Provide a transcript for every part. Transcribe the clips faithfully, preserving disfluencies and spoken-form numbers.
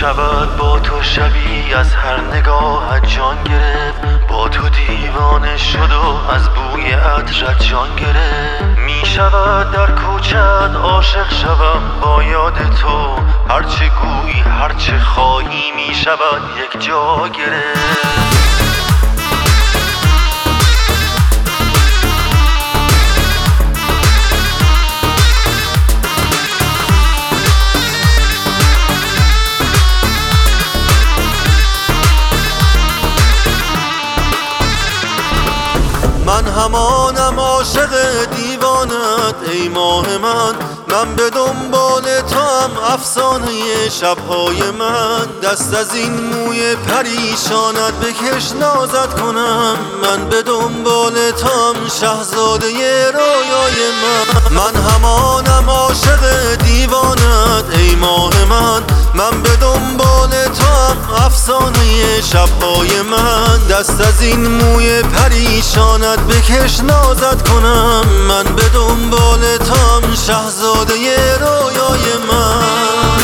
شود با تو شبی از هر نگاهت جان گرفت، با تو دیوانه شد و از بوی عطرت جان گرفت. می شود در کوچت عاشق شوم با یاد تو، هرچه گویی هرچه خواهی می شود یک جا گرفت. من همانم عاشق دیوانت ای ماه من، من به دنبال تو هم افسانه شبهای من. دست از این موی پریشانت بکش نازت کنم، من به دنبال تو هم شهزاده رویای من. من همانم عاشق دیوانت ای ماه من، من به دنبال تو هم افسانه شبهای من. دست از این موی پریشانت بکش نازت کنم، من به دنبال تو هم شهزاده رویای من.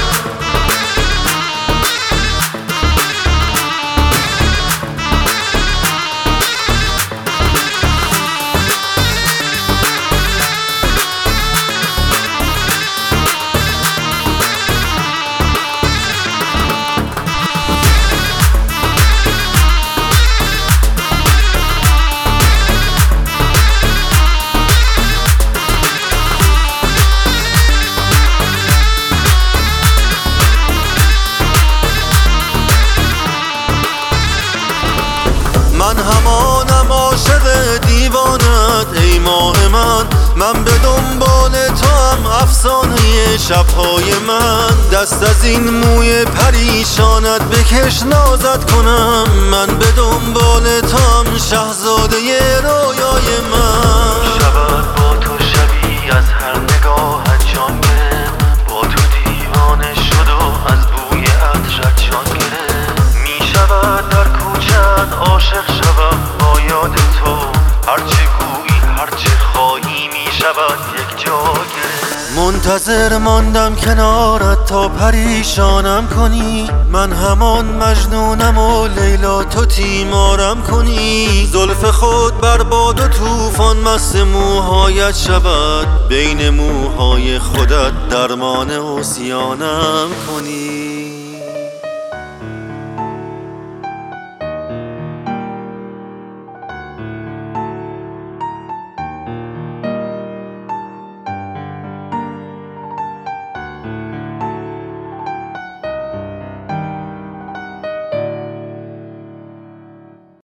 من همانم عاشق دیوانت ای ماه من، من به دنبال تو هم افسانه شبهای من. دست از این موی پریشانت بکش نازت کنم، من به دنبال تو هم شهزاده رویای من. شود با تو شبی از هر نگاهت جان گرفت، با تو دیوانه شد و از بوی عطرت جان گرفت. می شود در کوچت عاشق شوم با یاد تو، هرچه گویی هرچه خواهی می شود یک جا گرفت. منتظر ماندم کنارت تا پریشانم کنی، من همان مجنونم و لیلا تو تیمارم کنی. زلف خود بر باد و طوفان مست موهایت شود، بین موهای خودت درمان عصیانم کنی.